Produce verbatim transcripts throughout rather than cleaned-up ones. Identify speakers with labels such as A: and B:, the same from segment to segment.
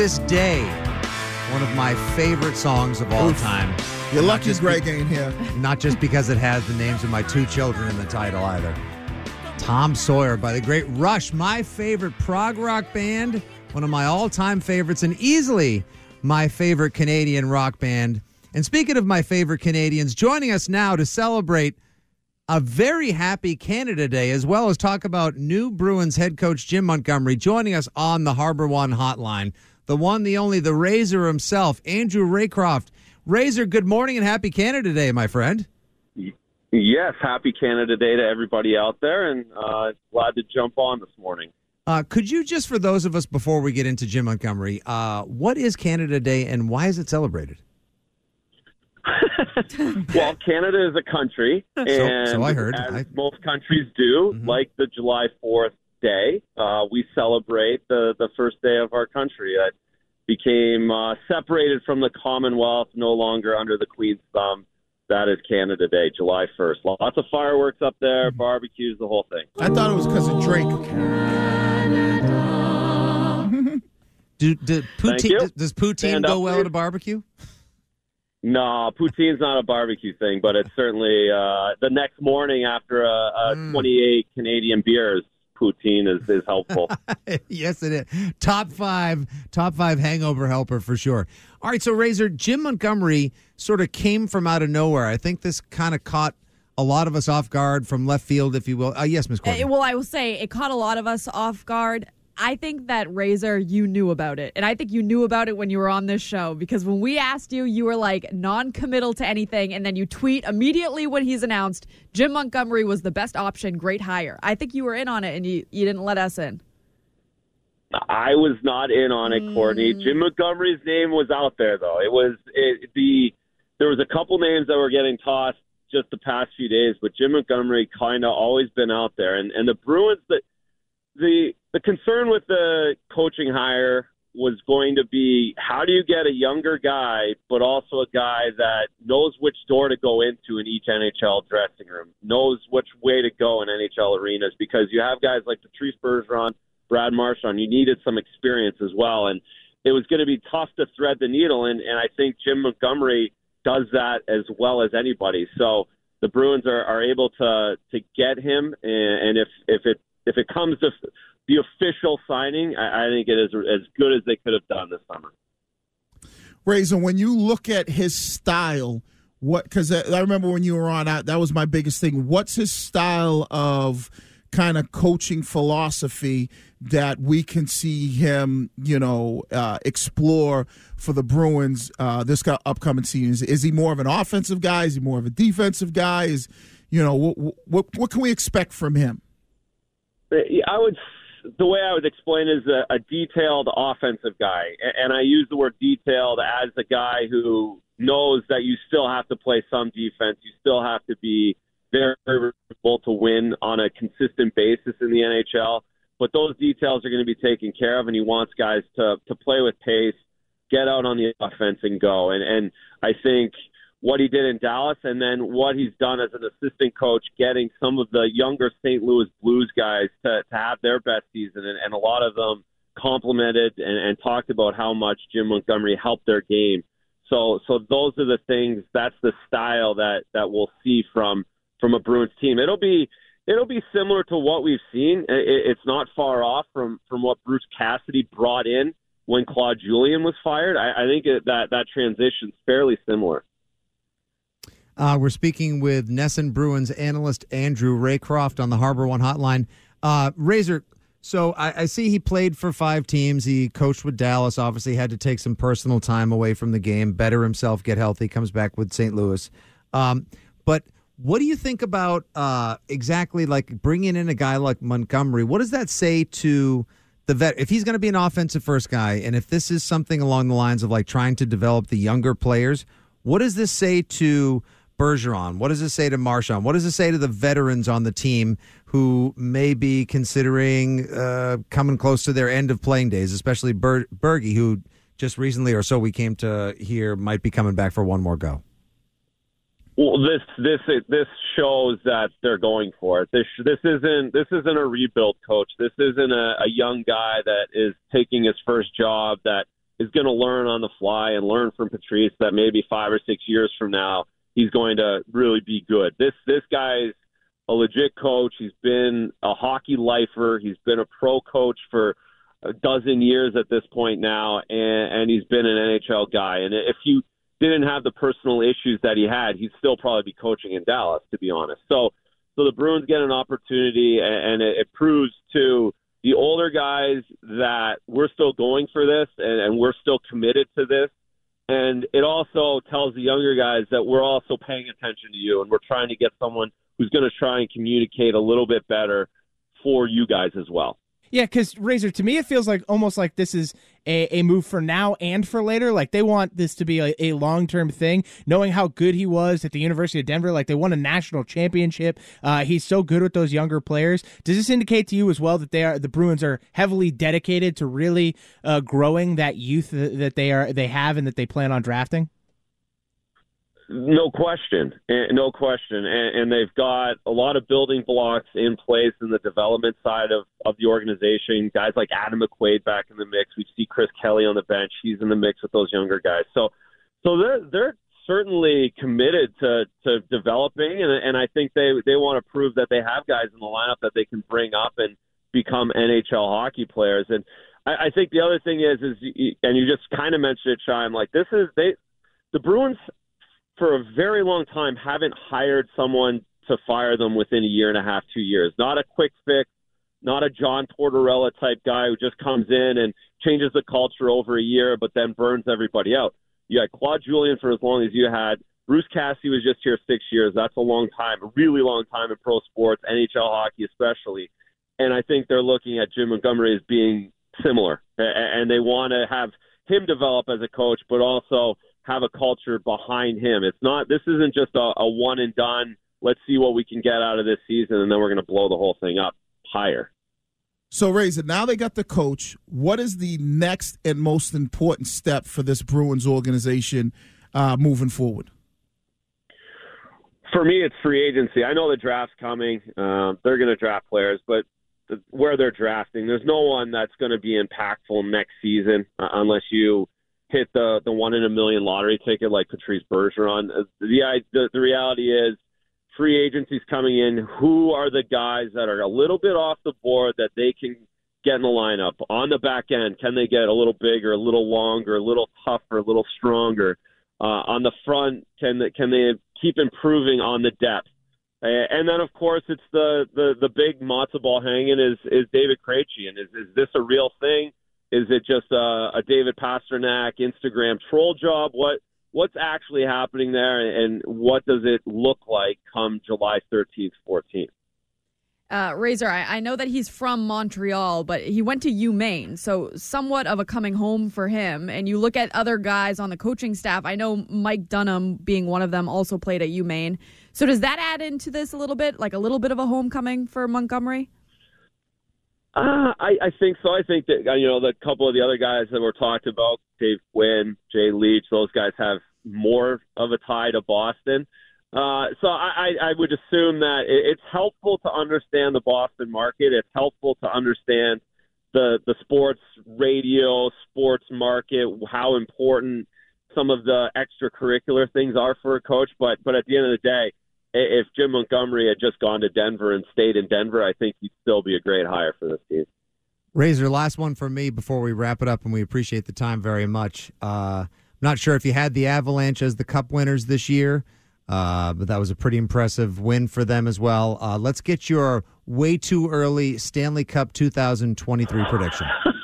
A: this day, one of my favorite songs of all
B: Oof.
A: time.
B: You're
A: Not
B: lucky
A: just
B: Greg
A: be-
B: ain't here.
A: Not just because it has the names of my two children in the title either. Tom Sawyer by the great Rush, my favorite prog rock band, one of my all-time favorites, and easily my favorite Canadian rock band. And speaking of my favorite Canadians, joining us now to celebrate a very happy Canada Day, as well as talk about new Bruins head coach Jim Montgomery, joining us on the Harbor One hotline, the one, the only, the Razor himself, Andrew Raycroft. Razor, good morning and happy Canada Day, my friend.
C: Yes, happy Canada Day to everybody out there, and uh, glad to jump on this morning.
A: Uh, could you just, for those of us before we get into Jim Montgomery, uh, what is Canada Day and why is it celebrated?
C: Well, Canada is a country, and
A: so, so I heard.
C: as
A: I...
C: most countries do,
A: mm-hmm.
C: like the July fourth day, uh, we celebrate the, the first day of our country that became uh, separated from the Commonwealth, no longer under the Queen's thumb. That is Canada Day, July first. Lots of fireworks up there, barbecues, the whole thing.
B: I thought it was because of Drake.
A: do, do poutine, does, does poutine
C: Stand
A: go
C: up,
A: well
C: please.
A: at a barbecue?
C: No, poutine's not a barbecue thing, but it's certainly uh, the next morning after a, a
A: Mm.
C: twenty-eight Canadian beers, poutine is, is helpful.
A: Yes, it is. Top five, top five hangover helper for sure. All right, so Razor, Jim Montgomery sort of came from out of nowhere. I think this kind of caught a lot of us off guard from left field, if you will. Uh, yes, Miz Courtney.
D: Uh, well, I will say it caught a lot of us off guard. I think that, Razor, you knew about it. And I think you knew about it when you were on this show. Because when we asked you, you were like non-committal to anything. And then you tweet immediately when he's announced, Jim Montgomery was the best option, great hire. I think you were in on it and you, you didn't let us in.
C: I was not in on it, Courtney.
D: Mm.
C: Jim Montgomery's name was out there, though. It was it, the there was a couple names that were getting tossed just the past few days, but Jim Montgomery kind of always been out there. And and the Bruins, the the the concern with the coaching hire was going to be how do you get a younger guy, but also a guy that knows which door to go into in each N H L dressing room, knows which way to go in N H L arenas, because you have guys like Patrice Bergeron, Brad Marchand. You needed some experience as well, and it was going to be tough to thread the needle, and, and I think Jim Montgomery does that as well as anybody. So the Bruins are, are able to to get him, and, and if if it if it comes to the official signing, I, I think it is as good as they could have done this summer.
B: Razor, when you look at his style, what? Because I remember when you were on, that was my biggest thing. What's his style of kind of coaching philosophy that we can see him, you know, uh, explore for the Bruins uh, this upcoming season? Is, is he more of an offensive guy? Is he more of a defensive guy? Is, you know, what what, what can we expect from him?
C: I would. The way I would explain is a, a detailed offensive guy, and I use the word detailed as a guy who knows that you still have to play some defense. You still have to be very able to win on a consistent basis in the N H L. But those details are going to be taken care of, and he wants guys to to play with pace, get out on the offense, and go. And and I think what he did in Dallas, and then what he's done as an assistant coach, getting some of the younger Saint Louis Blues guys to, to have their best season, and, and a lot of them complimented and, and talked about how much Jim Montgomery helped their game. So so those are the things, that's the style that, that we'll see from from a Bruins team. It'll be it'll be similar to what we've seen. It, it's not far off from, from what Bruce Cassidy brought in when Claude Julien was fired. I, I think it, that that transition's fairly similar.
A: Uh, we're speaking with Nesson Bruins analyst Andrew Raycroft on the Harbor One hotline. Uh, Razor, so I, I see he played for five teams. He coached with Dallas, obviously had to take some personal time away from the game, better himself, get healthy, comes back with Saint Louis. Um, but what do you think about uh, exactly like bringing in a guy like Montgomery? What does that say to the vet? If he's going to be an offensive first guy, and if this is something along the lines of like trying to develop the younger players, what does this say to Bergeron? What does it say to Marchand? What does it say to the veterans on the team who may be considering uh, coming close to their end of playing days, especially Ber- Bergie, who just recently or so we came to hear might be coming back for one more go?
C: Well, this this this shows that they're going for it. This this isn't this isn't a rebuild coach. This isn't a, a young guy that is taking his first job that is going to learn on the fly and learn from Patrice that maybe five or six years from now he's going to really be good. This this guy's a legit coach. He's been a hockey lifer. He's been a pro coach for a dozen years at this point now, and, and he's been an N H L guy. And if you didn't have the personal issues that he had, he'd still probably be coaching in Dallas, to be honest. So, so the Bruins get an opportunity, and, and it, it proves to the older guys that we're still going for this, and, and we're still committed to this. And it also tells the younger guys that we're also paying attention to you, and we're trying to get someone who's going to try and communicate a little bit better for you guys as well.
E: Yeah, because, Razor, to me it feels like almost like this is a, a move for now and for later. Like they want this to be a, a long-term thing, knowing how good he was at the University of Denver. Like they won a national championship. Uh, he's so good with those younger players. Does this indicate to you as well that they are the Bruins are heavily dedicated to really uh, growing that youth that, that they are they have and that they plan on drafting?
C: No question, no question, and, and they've got a lot of building blocks in place in the development side of, of the organization. Guys like Adam McQuaid back in the mix. We see Chris Kelly on the bench. He's in the mix with those younger guys. So, so they're they're certainly committed to, to developing, and, and I think they they want to prove that they have guys in the lineup that they can bring up and become N H L hockey players. And I, I think the other thing is is and you just kind of mentioned it, Shime. Like this is they the Bruins, for a very long time, haven't hired someone to fire them within a year and a half, two years. Not a quick fix, not a John Tortorella type guy who just comes in and changes the culture over a year but then burns everybody out. You had Claude Julien for as long as you had. Bruce Cassidy was just here six years. That's a long time, a really long time in pro sports, N H L hockey especially. And I think they're looking at Jim Montgomery as being similar. And they want to have him develop as a coach, but also have a culture behind him. It's not, this isn't just a, a one and done, let's see what we can get out of this season, and then we're going to blow the whole thing up higher.
B: So, Razor, now they got the coach. What is the next and most important step for this Bruins organization uh, moving forward?
C: For me, it's free agency. I know the draft's coming. Um, they're going to draft players, but the, where they're drafting, there's no one that's going to be impactful next season uh, unless you hit the, the one in a million lottery ticket like Patrice Bergeron. The, the the reality is free agency's coming in. Who are the guys that are a little bit off the board that they can get in the lineup? On the back end, can they get a little bigger, a little longer, a little tougher, a little stronger? Uh, on the front, can they, can they keep improving on the depth? Uh, and then, of course, it's the, the, the big matzo ball hanging is, is David Krejci. And is, is this a real thing? Is it just a, a David Pastrnak Instagram troll job? What What's actually happening there, and what does it look like come July thirteenth, fourteenth?
D: Uh, Razor, I, I know that he's from Montreal, but he went to UMaine, so somewhat of a coming home for him. And you look at other guys on the coaching staff. I know Mike Dunham, being one of them, also played at UMaine. So does that add into this a little bit, like a little bit of a homecoming for Montgomery?
C: Uh, I, I think so. I think that, you know, the couple of the other guys that were talked about, Dave Quinn, Jay Leach, those guys have more of a tie to Boston. Uh, so I, I would assume that it's helpful to understand the Boston market. It's helpful to understand the, the sports radio, sports market, how important some of the extracurricular things are for a coach. But, but at the end of the day, if Jim Montgomery had just gone to Denver and stayed in Denver, I think he'd still be a great hire for this team.
A: Razor, last one for me before we wrap it up, and we appreciate the time very much. Uh, I'm not sure if you had the Avalanche as the Cup winners this year, uh, but that was a pretty impressive win for them as well. Uh, let's get your way too early Stanley Cup two thousand twenty-three prediction.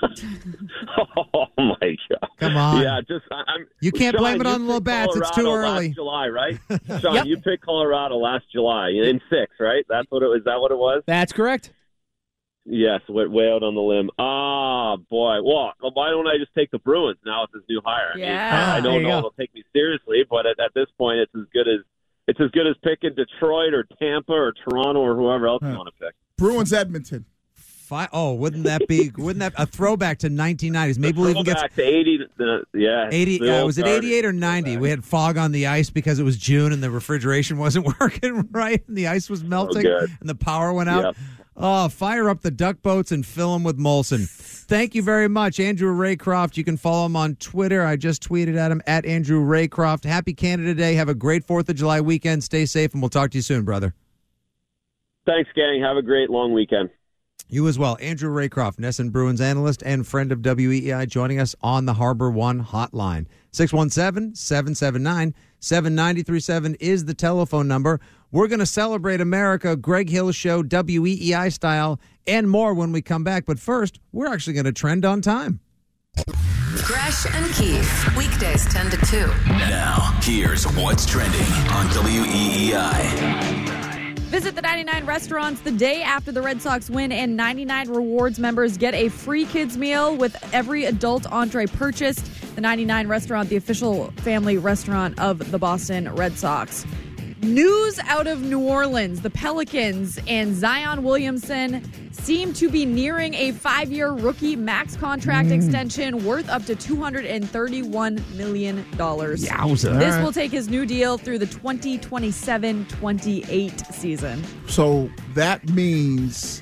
C: Oh, my God.
A: Come on.
C: Yeah, just I'm,
A: You can't
C: Sean,
A: blame it on the
C: Colorado
A: Lobats. It's too early.
C: Last July, right? Sean,
E: Yep.
C: You picked Colorado last July in six, right? That's what it was. Is that what it was?
E: That's correct.
C: Yes, way, way out on the limb. Ah, boy. Well, why don't I just take the Bruins now with this new hire? I mean,
D: Yeah.
C: I
E: There
C: don't
E: you
C: know
E: go.
C: if they'll take me seriously, but at, at this point, it's as good as it's as good as picking Detroit or Tampa or Toronto or whoever else
B: Huh.
C: you want to pick.
B: Bruins Edmonton.
A: Fi- oh, wouldn't that be? Wouldn't that a throwback to nineteen nineties? Maybe we'll even get
C: back to eighty. The, yeah,
A: eighty.
C: the
A: Uh,
C: old
A: was it
C: Garden.
A: eighty-eight or ninety? We had fog on the ice because it was June and the refrigeration wasn't working right, and the ice was melting,
C: good.
A: and the power went out.
C: Yep.
A: Oh, fire up the duck boats and fill them with Molson. Thank you very much, Andrew Raycroft. You can follow him on Twitter. I just tweeted at him, at Andrew Raycroft. Happy Canada Day. Have a great fourth of July weekend. Stay safe, and we'll talk to you soon, brother.
C: Thanks, gang. Have a great long weekend.
A: You as well. Andrew Raycroft, Nesson Bruins analyst and friend of W E E I, joining us on the Harbor One hotline. six one seven, seven seven nine, seven nine three seven is the telephone number. We're going to celebrate America, Greg Hill Show, W E E I style, and more when we come back. But first, we're actually going to trend on time.
F: Gresh and Keith, weekdays ten to two.
G: Now, here's what's trending on W E E I.
D: Visit the ninety-nine restaurants the day after the Red Sox win, and ninety-nine Rewards members get a free kids meal with every adult entree purchased. The ninety-nine restaurant, the official family restaurant of the Boston Red Sox. News out of New Orleans. The Pelicans and Zion Williamson seem to be nearing a five-year rookie max contract mm. extension worth up to two hundred thirty-one million dollars.
A: Yowza.
D: This will take his new deal through the twenty twenty-seven twenty-eight season.
B: So that means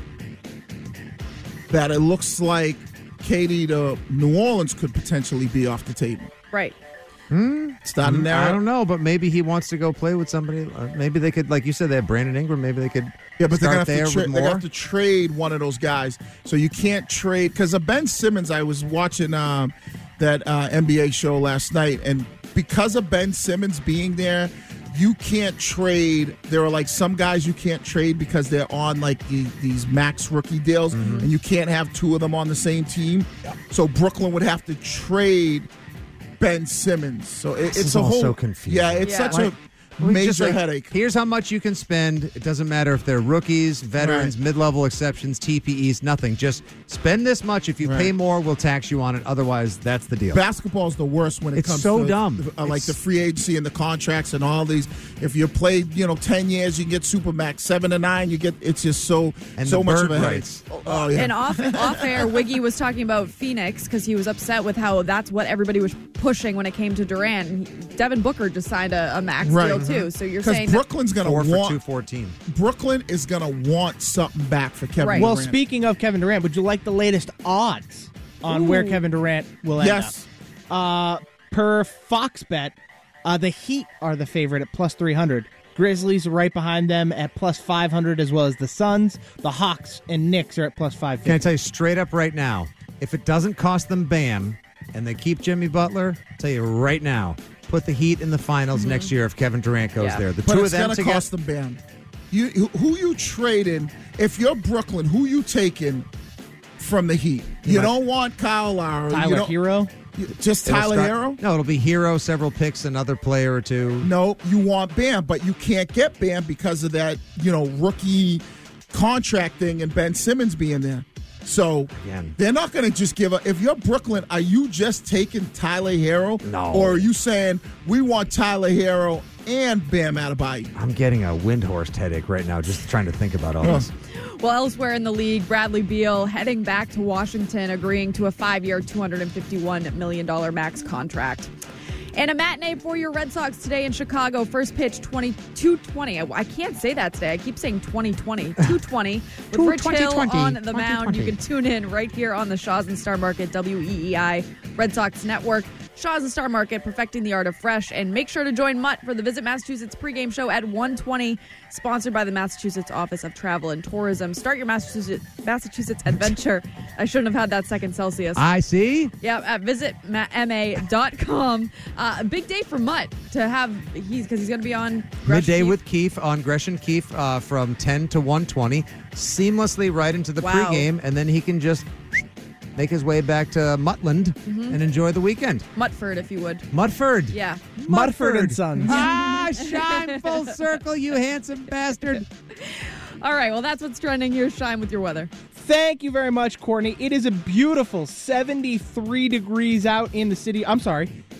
B: that it looks like Katie to New Orleans could potentially be off the table.
D: Right.
A: Hmm?
B: It's not an
A: I don't know, but maybe he wants to go play with somebody. Uh, maybe they could, like you said, they have Brandon Ingram. Maybe they could
B: yeah, but
A: start
B: they're
A: there
B: gonna have to tra-
A: with
B: they're
A: more.
B: gonna have to trade one of those guys. So you can't trade because of Ben Simmons. I was watching um, that uh, N B A show last night, and because of Ben Simmons being there, you can't trade. There are like some guys you can't trade because they're on like the, these max rookie deals, mm-hmm. and you can't have two of them on the same team. Yeah. So Brooklyn would have to trade Ben Simmons. So it,
A: this
B: it's
A: is
B: a
A: all
B: whole
A: so confusing.
B: Yeah, it's
D: Yeah.
B: such
A: Like,
B: a
A: we
B: major
A: just, like,
B: headache.
A: Here's how much you can spend. It doesn't matter if they're rookies, veterans,
B: Right.
A: mid-level exceptions, T P Es, nothing. Just spend this much. If you
B: Right.
A: pay more, we'll tax you on it. Otherwise, that's the deal.
B: Basketball is the worst when it
A: It's
B: comes
A: so
B: to
A: dumb.
B: Uh, like
A: It's-
B: the free agency and the contracts and all these. If you play, you know, ten years, you can get Supermax. Seven to nine, you get. It's just so
A: And
B: so
A: the
B: much
A: bird
B: of a headache.
A: rights.
B: Oh, oh, yeah.
D: And off off air, Wiggy was talking about Phoenix because he was upset with how that's what everybody was pushing when it came to Durant. And he- Devin Booker just signed a, a max
B: Right.
D: deal too. So you're
B: Because
D: saying that,
B: Brooklyn's going
A: Four
B: to
A: for
B: want
A: two fourteen.
B: Brooklyn is going to want something back for Kevin
D: Right.
E: Well,
B: Durant.
E: speaking of Kevin Durant, would you like the latest odds on
D: Ooh.
E: where Kevin Durant will end
B: Yes.
E: up? Uh, per Fox Bet, uh, the Heat are the favorite at plus three hundred. Grizzlies are right behind them at plus five hundred, as well as the Suns. The Hawks and Knicks are at plus five
A: Can I
E: fifty.
A: tell you straight up right now, if it doesn't cost them Bam and they keep Jimmy Butler, I'll tell you right now, put the Heat in the finals
B: Mm-hmm.
A: next year if Kevin Durant goes
D: Yeah.
A: there. The
B: But
A: two
B: it's
A: of them
B: going to
A: together.
B: cost them Bam. You, who- who you trading? If you're Brooklyn, who you taking from the Heat? You
A: might-
B: don't want Kyle Lowry. you
E: Tyler
B: don't-
E: Hero.
B: you- Just
A: It'll
B: Tyler
A: start-
B: Hero?
A: No, it'll be Hero, several picks, another player or two.
B: No, you want Bam, but you can't get Bam because of that, you know, rookie contract thing and Ben Simmons being there. So
A: Again.
B: they're not going to just give up. If you're Brooklyn, are you just taking Tyler Hero?
A: No.
B: Or are you saying we want Tyler Hero and Bam Adebayo?
A: I'm getting a Windhorst headache right now just trying to think about all this.
D: well, elsewhere in the league, Bradley Beal heading back to Washington, agreeing to a five-year, two hundred fifty-one million dollars max contract. And a matinee for your Red Sox today in Chicago. First pitch, twenty-two twenty. I, I can't say that today. I keep saying twenty twenty. two twenty with Rich Hill on the mound. You can tune in right here on the Shaw's and Star Market W E E I Red Sox Network. Shaw's and Star Market, perfecting the art of fresh. And make sure to join Mutt for the Visit Massachusetts pregame show at one twenty, sponsored by the Massachusetts Office of Travel and Tourism. Start your Massachusetts Massachusetts adventure. I shouldn't have had that second Celsius.
A: I see.
D: Yeah, at visit m a dot com. Uh, a big day for Mutt to have, he's because he's going to be on Gresh
A: Midday
D: Keefe.
A: with Keefe on Gresh and Keefe uh, from ten to one twenty, seamlessly right into the
D: Wow.
A: pregame, and then he can just make his way back to Mutland
D: Mm-hmm.
A: and enjoy the weekend.
D: Mutford, if you would.
A: Mudford.
D: Yeah.
E: Mudford and Sons.
A: Ah, shine full circle, you handsome bastard.
D: All right, well, that's what's trending. Here's Shine with your weather.
E: Thank you very much, Courtney. It is a beautiful seventy-three degrees out in the city. I'm sorry,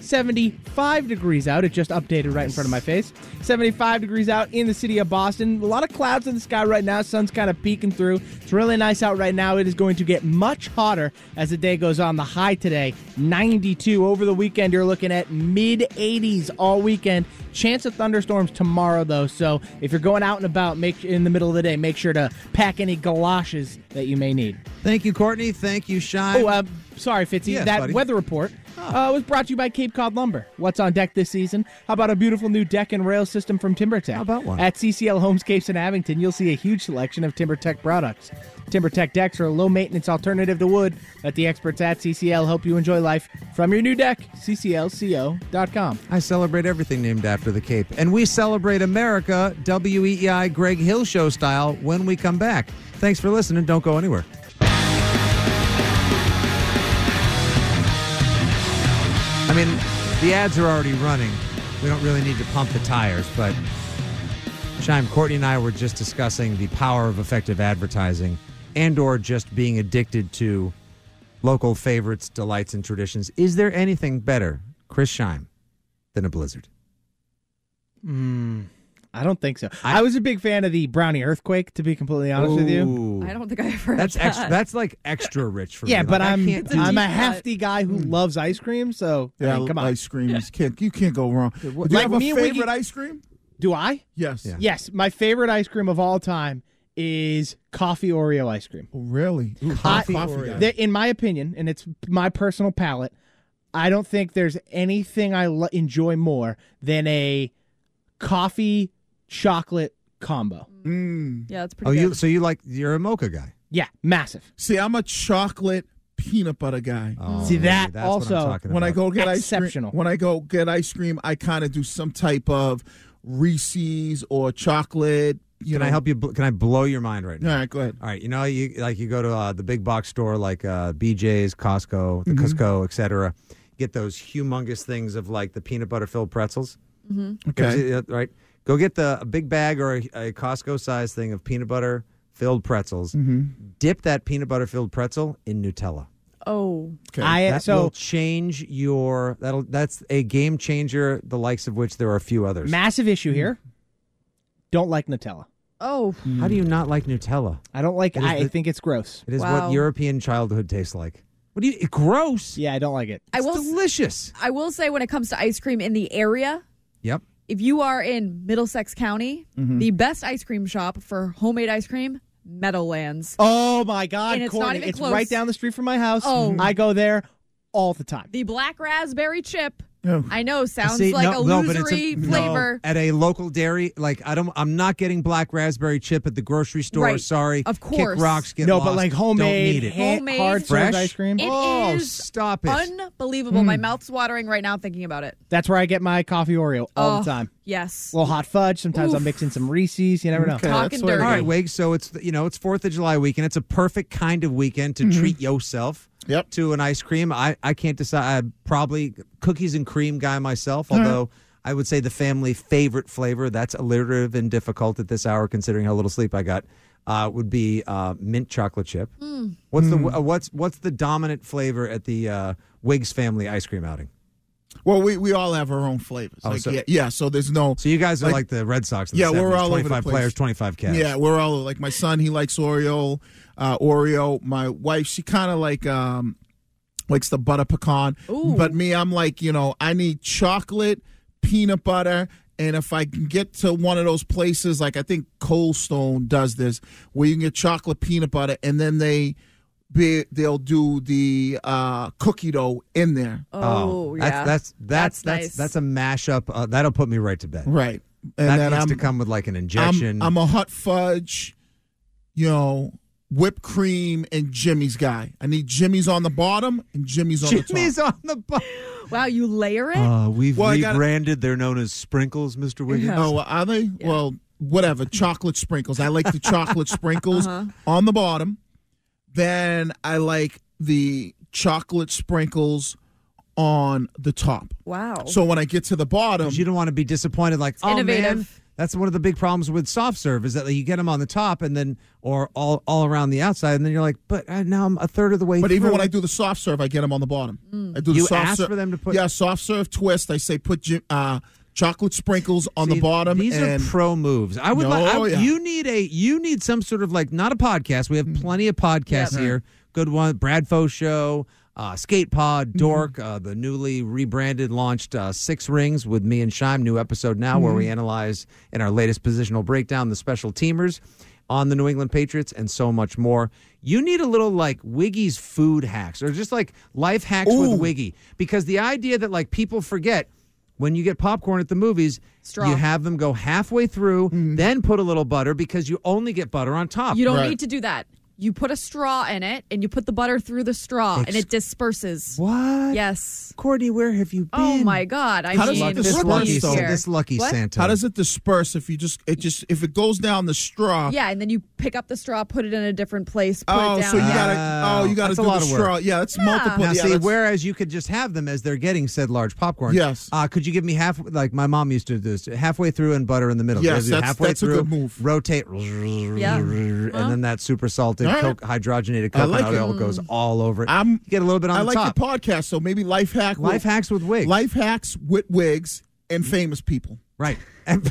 E: seventy-five degrees out. It just updated right in front of my face. seventy-five degrees out in the city of Boston. A lot of clouds in the sky right now. Sun's kind of peeking through. It's really nice out right now. It is going to get much hotter as the day goes on. The high today, ninety-two. Over the weekend, you're looking at mid eighties all weekend. Chance of thunderstorms tomorrow, though. So if you're going out and about, make in the middle of the day, make sure to pack any galoshes that you may need.
A: Thank you, Courtney. Thank you, Shine.
E: Oh, uh, sorry, Fitzy.
A: Yes,
E: that
A: buddy.
E: weather report uh, was brought to you by Cape Cod Lumber. What's on deck this season? How about a beautiful new deck and rail system from TimberTech?
A: How about one?
E: At C C L Homes Capes in Abington, you'll see a huge selection of TimberTech products. TimberTech decks are a low-maintenance alternative to wood. Let the experts at C C L help you enjoy life from your new deck. C C L C O dot com.
A: I celebrate everything named after the Cape. And we celebrate America, W E E I Greg Hill Show style, when we come back. Thanks for listening. Don't go anywhere. I mean, the ads are already running. We don't really need to pump the tires, but Shime, Courtney and I were just discussing the power of effective advertising and or just being addicted to local favorites, delights, and traditions. Is there anything better, Chris Shime, than a blizzard?
E: Mm, I don't think so. I, I was a big fan of the Brownie Earthquake, to be completely honest with you.
A: Ooh.
D: I don't think I ever.
A: That's
D: had
A: extra.
D: that.
A: That's like extra rich for
E: Yeah,
A: me.
E: but
A: Like, I
E: I'm
A: can't do-
E: I'm a
D: deep cut.
E: hefty guy who loves ice cream, so I
B: Yeah,
E: mean, come on.
B: ice cream. You can't, you can't go wrong. Do you
E: Like
B: have a
E: me and Wiggy-
B: favorite ice cream?
E: Do I?
B: Yes.
A: Yeah.
E: Yes, my favorite ice cream of all time is coffee Oreo ice cream.
B: Oh, really? Ooh,
E: Coffee
B: coffee guy.
E: There- in my opinion, and it's my personal palate, I don't think there's anything I lo- enjoy more than a coffee chocolate combo.
B: Mm.
D: Yeah, that's pretty
A: Oh,
D: good.
A: you so you like you're a mocha guy?
E: Yeah, massive.
B: See, I'm a chocolate peanut butter guy.
A: Oh,
E: See, that
A: that's what I'm
E: also-
A: talking
B: When I
A: about.
B: go get ice cream,
E: Exceptional.
B: when I go get ice cream, I kind of do some type of Reese's or chocolate. You
A: Can
B: know.
A: I help you? bl- Can I blow your mind right now?
B: All right, go ahead.
A: All right, you know, you like you go to uh, the big box store like uh, B J's, Costco, the Costco, et cetera. Get those humongous things of like the peanut butter filled pretzels.
B: Okay.
A: Uh, Right. Go get the a big bag or a, a Costco size thing of peanut butter filled pretzels. Dip that peanut butter filled pretzel in Nutella.
D: oh,
B: Okay.
E: I
A: That
E: so
A: will change your. That'll. That's a game changer. The likes of which there are a few others.
E: massive issue here. Don't like Nutella.
D: oh,
A: How do you not like Nutella?
E: I don't like.
A: It is
E: I, I
A: the-
E: think it's gross.
A: It is
D: Wow.
A: what European childhood tastes like. What do you? It, gross.
E: Yeah, I don't like it.
D: I
A: It's
D: will.
A: delicious.
D: I will say when it comes to ice cream in the area,
A: Yep.
D: if you are in Middlesex County, the best ice cream shop for homemade ice cream, Meadowlands.
E: Oh my God,
D: And it's not
E: Courtney!
D: even
E: It's
D: close.
E: right down the street from my house.
D: Oh.
E: I go there all the time.
D: The black raspberry chip.
B: Oh.
D: I know sounds
A: See,
D: like
A: no,
D: a
A: no, but it's
D: losery
A: no,
D: flavor.
A: at a local dairy. Like I don't. I'm not getting black raspberry chip at the grocery store.
D: Right.
A: Sorry.
D: Of course.
A: Kick rocks. Get
E: no,
A: lost.
E: but like homemade,
A: Don't need it.
E: ha-
D: Homemade,
E: hard
A: fresh
E: served ice cream.
D: It
A: oh,
D: is
A: stop it.
D: Unbelievable. My mouth's watering right now thinking about it.
E: That's where I get my coffee Oreo all
D: Oh,
E: the time.
D: Yes.
E: A little hot fudge. Sometimes I'll
D: Oof.
E: mix in some Reese's. You never know.
B: Okay,
D: Talking
B: that's what I
D: dirty.
A: All
B: do.
A: right, Wig. So it's you know it's Fourth of July weekend. It's a perfect kind of weekend to treat yourself.
B: Yep.
A: To an ice cream. I I can't decide. I'm probably cookies and cream guy myself. Although I would say the family favorite flavor that's alliterative and difficult at this hour, considering how little sleep I got. Uh, would be uh, mint chocolate chip. What's the uh, what's what's the dominant flavor at the uh, Wiggs family ice cream outing?
B: Well, we, we all have our own flavors.
A: Oh,
B: like,
A: so-
B: yeah, yeah, so there's no.
A: So you guys are like,
B: Like-
A: the Red Sox. In
B: Yeah,
A: the
B: we're
A: seventies,
B: all over the
A: twenty-five
B: place.
A: players, twenty-five cats.
B: Yeah, we're all like my son. He likes Oreo. Uh, Oreo. My wife, she kind of like um, likes the butter pecan.
D: Ooh.
B: But me, I'm like, you know, I need chocolate, peanut butter, and if I can get to one of those places, like I think Cold Stone does this, where you can get chocolate, peanut butter, and then they be they'll do the uh, cookie dough in there.
D: Oh,
A: that's,
D: yeah.
A: That's that's that's
D: That's
A: that's,
D: nice.
A: a mashup. Uh, that'll put me right to bed.
B: Right. And
A: that
B: then
A: needs
B: I'm,
A: to come with like an
B: I'm,
A: injection.
B: I'm a hot fudge, you know, whipped cream and Jimmy's guy. I need Jimmy's on the bottom and Jimmy's on
A: Jimmy's
B: the top.
A: on the bottom.
D: Wow, you layer it?
A: Uh, we've
B: Well, I gotta-
A: rebranded. They're known as sprinkles, Mister Wiggins.
D: Yeah.
B: Oh, are they? Well, whatever. Chocolate sprinkles. I like the chocolate sprinkles
D: Uh-huh.
B: on the bottom. Then I like the chocolate sprinkles on the top.
D: Wow.
B: So when I get to the bottom,
A: You don't want to be disappointed. Like, oh man,
D: innovative.
A: That's one of the big problems with soft serve is that like, you get them on the top and then or all all around the outside, and then you're like, but uh, now I'm a third of the way.
B: But
A: through.
B: even when I do the soft serve, I get them on the bottom.
D: Mm.
B: I do the
A: You
B: soft
A: ask
B: serve
A: for them to put-
B: yeah soft serve twist. I say put gi- uh, chocolate sprinkles on
A: See,
B: the bottom.
A: These
B: and
A: are pro moves. I would.
B: No,
A: like, I,
B: yeah.
A: You need a. You need some sort of like not a podcast. We have plenty of podcasts
D: Yep.
A: here. Good one. Brad Foe Show. Uh, Skate Pod, Dork, uh, the newly rebranded, launched uh, Six Rings with me and Shime. New episode now where we analyze in our latest positional breakdown the special teamers on the New England Patriots and so much more. You need a little like Wiggy's food hacks or just like life hacks
B: Ooh.
A: with Wiggy, because the idea that like people forget when you get popcorn at the movies,
D: Straw.
A: you have them go halfway through, then put a little butter because you only get butter on top.
D: You don't
B: Right.
D: need to do that. You put a straw in it, and you put the butter through the straw,
A: Ex-
D: and it disperses.
A: What?
D: Yes.
A: Courtney, where have you been?
D: Oh my God! I
B: How does
D: mean,
B: it
A: This
B: disperse,
A: lucky,
D: please
B: though?
D: here.
A: this lucky
D: What?
A: Santa.
B: How does it disperse if you just it just if it goes down the straw?
D: Yeah, and then you pick up the straw, put it in a different place, put
B: Oh,
D: it down.
B: so you
D: yeah.
B: gotta oh you gotta
A: That's a
B: do
A: lot
B: the
A: of work.
B: straw. Yeah, that's multiple.
A: Now,
B: yeah,
A: see,
B: that's-
A: whereas you could just have them as they're getting said large popcorn.
B: Yes.
A: Uh, could you give me half, like my mom used to do this, halfway through and butter in the middle?
B: Yes,
A: You do
B: that's-
A: halfway
B: that's a
A: through,
B: good move.
A: rotate,
D: Yeah.
A: and
D: Well.
A: then that super salted
B: All right.
A: Coke, hydrogenated
B: I like
A: coconut
B: it.
A: oil goes all over it.
B: I'm-
A: you get a little bit on
B: I
A: the
B: like
A: top.
B: your podcast, so maybe life hack.
A: Life
B: with,
A: hacks with wigs.
B: Life hacks with wigs and famous people.
A: Right. And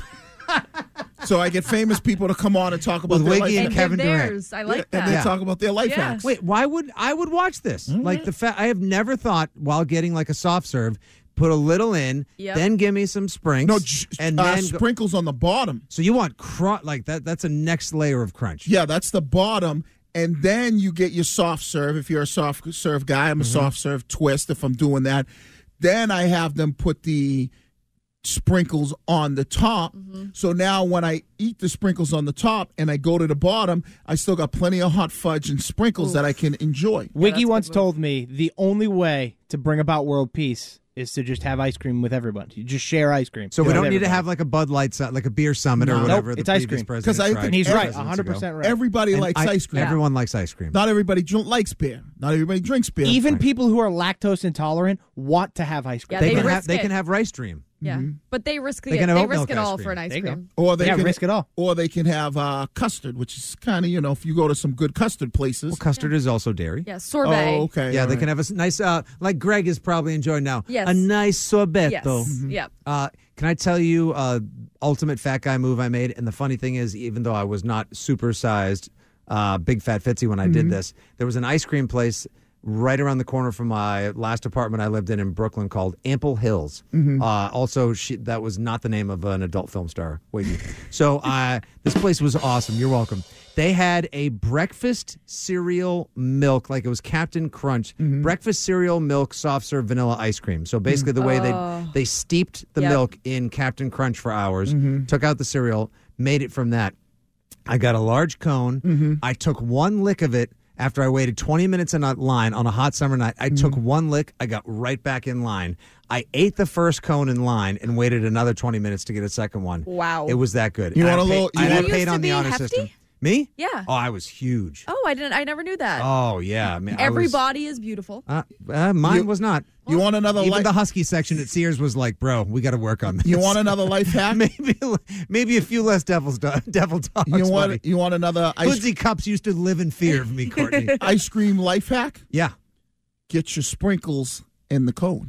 B: So I get famous people to come on and talk about
A: With
B: their
A: Wiggy
B: life
A: and
D: and
B: hacks.
A: Kevin
D: give
A: Durant.
D: theirs. I like
B: Yeah,
D: that.
B: and they
A: Yeah.
B: talk about their life
D: Yeah.
B: hacks.
A: wait, why would I would watch this?
B: Mm-hmm.
A: Like the fa- I have never thought while getting like a soft serve, put a little in,
D: Yep.
A: then give me some sprinkles,
B: No, j-
A: and
B: uh,
A: then go-
B: sprinkles on the bottom.
A: so you want cr- like that? That's a next layer of crunch.
B: Yeah, that's the bottom. And then you get your soft serve. If you're a soft serve guy, I'm a
A: Mm-hmm.
B: soft serve twist if I'm doing that. Then I have them put the sprinkles on the top.
D: Mm-hmm.
B: So now when I eat the sprinkles on the top and I go to the bottom, I still got plenty of hot fudge and sprinkles that I can enjoy.
E: Wiggy
D: that's a
E: once
D: good move.
E: told me the only way to bring about world peace is to just have ice cream with everyone. You just share ice cream.
A: So we
E: with
A: don't need to
E: everybody.
A: have like a Bud Light, su- like a beer summit or
B: No.
A: whatever.
E: Nope,
A: the
E: it's ice
A: previous
E: cream.
A: president
B: 'Cause I
A: tried
B: think
E: And he's
B: every-
E: right,
A: presidents
E: one hundred percent
A: ago.
E: right.
B: Everybody
A: And
B: likes
A: I-
B: ice cream.
A: Everyone likes ice cream.
B: Not everybody dr- likes beer. Not everybody drinks beer.
E: Even people who are lactose intolerant want to have ice cream.
D: Yeah,
A: they
D: they
A: can
D: risk
A: have they
D: it.
A: can have rice dream.
D: Yeah, but they risk
A: They
D: it.
A: can have
D: They
A: oat
D: risk
A: milk
D: it
A: ice
D: all
A: cream.
D: for an ice
E: There you go.
D: cream.
B: Or they
E: Yeah,
B: can
E: risk it all.
B: Or they can have uh, custard, which is kind of, you know, if you go to some good custard places.
A: Well, custard is also dairy.
D: Yeah, sorbet.
B: Oh, okay.
A: Yeah,
B: all
A: they
B: right.
A: can have a s- nice, uh, like Greg is probably enjoying now.
D: Yes.
A: A nice sorbetto.
D: Yes.
B: Mm-hmm.
D: Yep.
A: Uh, can I tell you uh, ultimate fat guy move I made? And the funny thing is, even though I was not supersized, uh, big fat Fitzy when I did this, there was an ice cream place right around the corner from my last apartment I lived in in Brooklyn called Ample Hills. Uh, also, she, that was not the name of an adult film star. Wait, so uh, this place was awesome. You're welcome. They had a breakfast cereal milk, like it was Captain Crunch, breakfast cereal milk soft serve vanilla ice cream. So basically, the way
D: Oh.
A: they they steeped the
D: Yep.
A: milk in Captain Crunch for hours, took out the cereal, made it from that. I got a large cone. I took one lick of it after I waited twenty minutes in a line on a hot summer night. I took one lick. I got right back in line. I ate the first cone in line and waited another twenty minutes to get a second one.
D: Wow.
A: It was that good.
B: You
A: And
B: want
A: I
B: a
A: paid-
B: little- you
A: and I
B: want-
D: You
A: paid
D: used to
A: on the
D: be
A: honor
D: hefty?
A: system. Me?
D: Yeah.
A: Oh, I was huge.
D: Oh, I didn't. I never knew that.
A: Oh, yeah. I mean, I
D: Every
A: was-
D: body is beautiful.
A: Uh, uh, mine
B: You-
A: was not.
B: You want another
A: Even
B: life?
A: the husky section at Sears was like, bro, we got to work on this.
B: You want another life hack?
A: maybe maybe a few less devil's do- devil dogs.
B: You want
A: buddy.
B: you want another ice,
A: Hoodsie cups used to live in fear of me, Courtney.
B: ice cream life hack?
A: Yeah.
B: Get your sprinkles in the cone.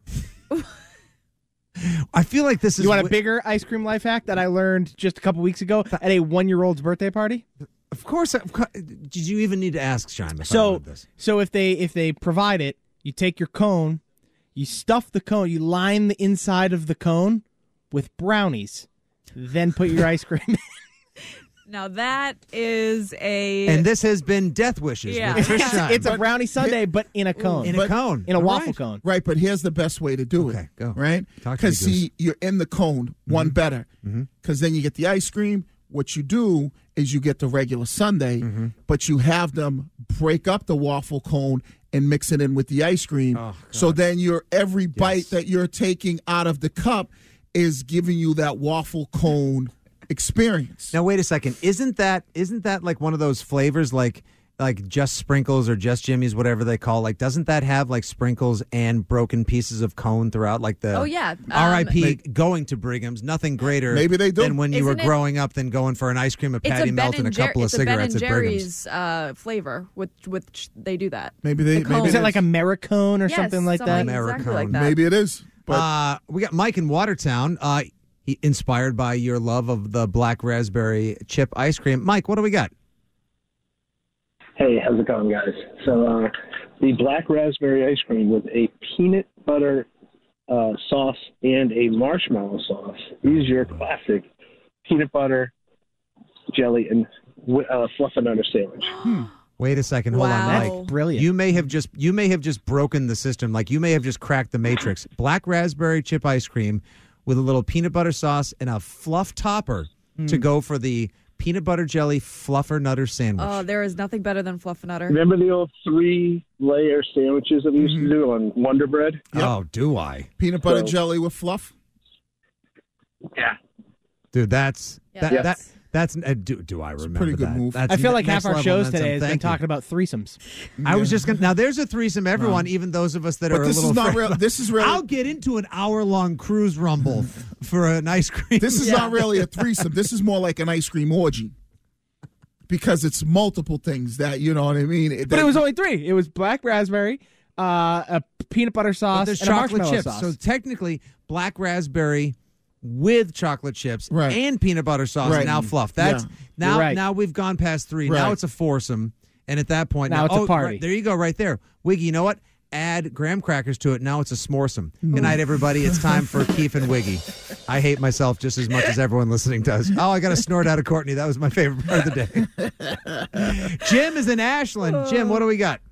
A: I feel like this is.
E: You want a
A: wi-
E: bigger ice cream life hack that I learned just a couple weeks ago at a one-year-old's birthday party?
A: Of course. Of course. Did you even need to ask, Shime? If I
E: So,
A: wanted this?
E: so if they if they provide it, you take your cone, you stuff the cone, you line the inside of the cone with brownies, then put your ice cream in.
D: Now that is a.
A: And this has been Death Wishes
D: Yeah.
A: with Trish
E: It's,
A: Shime.
E: it's a
B: But-
E: brownie sundae, but in a cone,
A: in a
B: but-
A: cone.
E: in a
A: All
E: waffle
A: right.
E: cone.
B: Right, but here's the best way to do
A: Okay,
B: it.
A: go.
B: Right?
A: Talk to me,
B: Because see, you're in the cone, one better.
A: Mm-hmm.
B: Because then you get the ice cream. What you do is you get the regular sundae,
A: Mm-hmm.
B: but you have them break up the waffle cone and mix it in with the ice cream.
A: Oh,
B: so then your every bite
A: Yes.
B: that you're taking out of the cup is giving you that waffle cone experience.
A: Now wait a second. Isn't that isn't that like one of those flavors? Like like just sprinkles or just Jimmy's, whatever they call, like doesn't that have like sprinkles and broken pieces of cone throughout? Like the
D: Oh, yeah. Um,
A: R I P going to Brigham's, nothing greater
B: Maybe they do.
A: than when you were
D: Isn't it-
A: growing up than going for an ice cream, a
D: It's
A: patty
D: a
A: melt,
D: Ben
A: and a
D: and Jer-
A: couple of
D: it's a Ben
A: cigarettes
D: and
A: at Brigham's.
D: Jerry's uh, flavor, with which they do that.
B: Maybe they.
D: The cone.
B: Maybe
E: Is
B: it
E: it like a Maricone or
D: Yes,
E: something like that?
D: something exactly like
A: Americone.
D: that.
B: Maybe it is. But
A: Uh, we got Mike in Watertown, uh, he, inspired by your love of the black raspberry chip ice cream. Mike, what do we got?
H: Hey, how's it going, guys? So, uh, the black raspberry ice cream with a peanut butter uh, sauce and a marshmallow sauce is your classic peanut butter, jelly, and uh, fluff and nutter sandwich.
A: Wait a second, hold
D: Wow.
A: on,
E: That's
A: Mike.
E: brilliant.
A: You may have just you may have just broken the system. Like you may have just cracked the matrix. Black raspberry chip ice cream with a little peanut butter sauce and a fluff topper to go for the peanut butter jelly fluffer nutter sandwich.
D: Oh, there is nothing better than Fluffinator.
H: Remember the old three-layer sandwiches that we used
B: Mm-hmm.
H: to do on Wonder Bread?
A: Oh, do I?
B: peanut butter
H: So-
B: jelly with fluff.
H: Yeah.
A: Dude, that's
D: Yeah,
A: that,
D: that's-
A: that that's uh, do, do I remember
B: pretty good
A: that?
B: move.
A: That's
E: I feel like
A: next
E: half our
A: level
E: shows
A: momentum.
E: today has been
A: Thank you.
E: talking about threesomes.
A: I was just gonna. Now there's a threesome, everyone, even those of us that
B: But
A: are
B: this
A: a little.
B: is not
A: afraid-
B: real. This is really.
A: I'll get into an hour long cruise rumble for an ice cream.
B: This is not really a threesome. This is more like an ice cream orgy. Because it's multiple things that, you know what I mean?
E: But
B: That-
E: it was only three. It was black raspberry, uh, a peanut butter
A: But
E: sauce,
A: there's
E: and a
A: chocolate
E: marshmallow
A: chips.
E: sauce.
A: So technically, black raspberry with chocolate chips
B: Right.
A: and peanut butter sauce
B: Right.
A: and now fluff. That's
B: Yeah.
A: now
E: You're right.
A: now we've gone past three.
B: Right.
A: Now it's a foursome, and at that point
E: Now it's a
A: oh,
E: party.
A: right, there you go, right there, Wiggy. You know what? Add graham crackers to it. Now it's a s'moresome. Good night, everybody. It's time for Keith and Wiggy. I hate myself just as much as everyone listening does. Oh, I got to snort out of Courtney. That was my favorite part of the day. Jim is in Ashland. Jim, what do we got?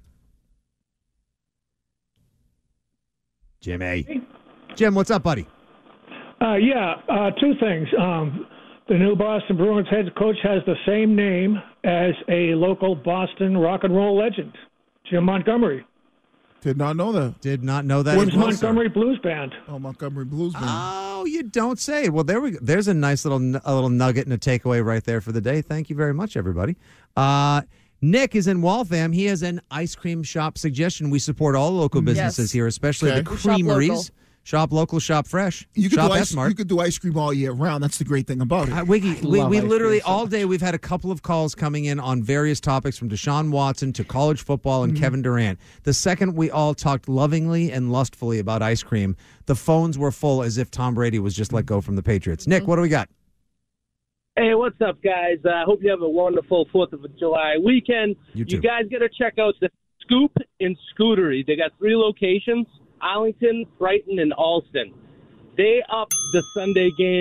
A: Jimmy. Jim, what's up, buddy?
I: Uh, yeah, uh, two things. Um, the new Boston Bruins head coach has the same name as a local Boston rock and roll legend, Jim Montgomery.
B: Did not know that.
A: Did not know that.
I: Where's
A: as well, sir.
I: Montgomery Blues Band?
B: Oh, Montgomery Blues Band.
A: Oh, you don't say. Well, there we go. There's a nice little a little nugget and a takeaway right there for the day. Thank you very much, everybody. Uh, Nick is in Waltham. He has an ice cream shop suggestion. We support all local businesses
D: Yes.
A: here, especially
B: Okay.
A: the
D: We shop
A: creameries.
D: local.
A: Shop local, shop fresh.
B: You could
A: shop
B: do ice.
A: S-Mart.
B: You could do ice cream all year round. That's the great thing about it.
A: Uh, Wiggy, we,
E: love
A: we
E: ice
A: literally
E: cream so
A: all day we've had a couple of calls coming in on various topics from Deshaun Watson to college football and Kevin Durant. The second we all talked lovingly and lustfully about ice cream, the phones were full as if Tom Brady was just let go from the Patriots. Nick, what do we got?
H: Hey, what's up, guys? I uh, hope you have a wonderful fourth of July weekend.
A: You too.
H: guys got to check out the Scoop and Scootery. They got three locations, Arlington, Brighton, and Alston. They up the Sunday game.